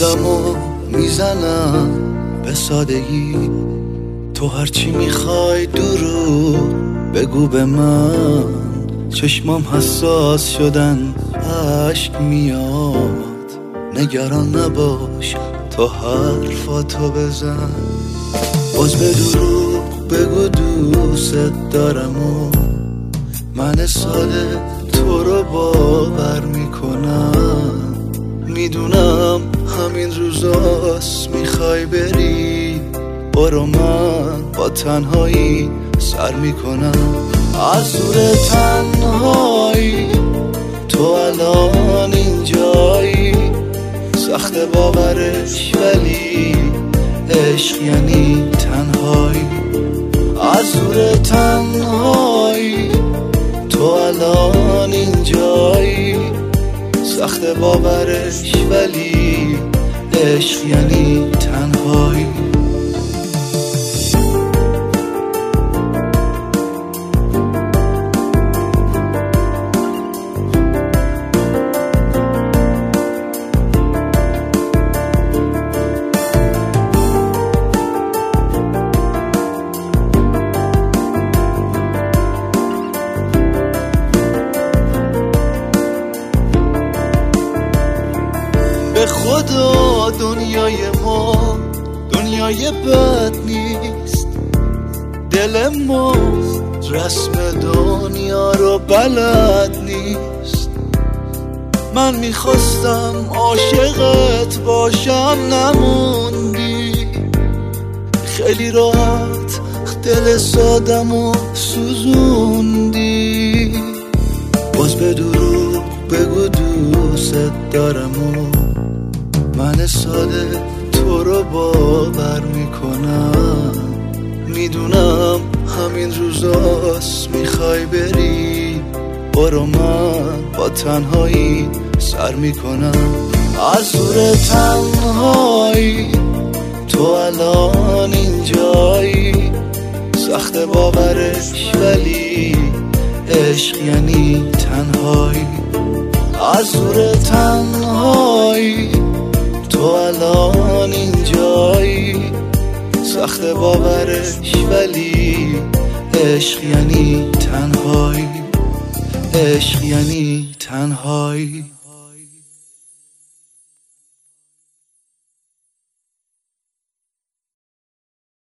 دلمو میزنم به سادگی، تو هرچی میخوای درو بگو به من. چشمام حساس شدن عشق میاد، نگران نباش تو حرفاتو بزن. باز به دروغ بگو دوست دارم و من ساده تو رو باور میکنم. میدونم همین روزاست میخوای بری، برو من با تنهایی سر میکنم. از زور تنهایی تو الان اینجایی، سخت باورش ولی عشق یعنی تنهایی. از زور تنهایی تو الان اینجایی، سخت باورش ولی عشق یعنی تنهایی. به خدا دنیای ما دنیای بد نیست، دل ما رسم دنیا رو بلد نیست. من میخواستم عاشقت باشم نموندی، خیلی راحت دل سادمو سوزوندی. باز به دروغ بگو دوست دارم و من ساده تو رو باور میکنم. میدونم همین روزاست میخوای بری، برو من با تنهایی سر میکنم. از زور تنهایی تو الان اینجایی، سخت باورش ولی عشق یعنی تنهایی. از زور تنهایی تو الان اینجایی، سخت باورش ولی عشق یعنی تنهایی. عشق یعنی تنهایی.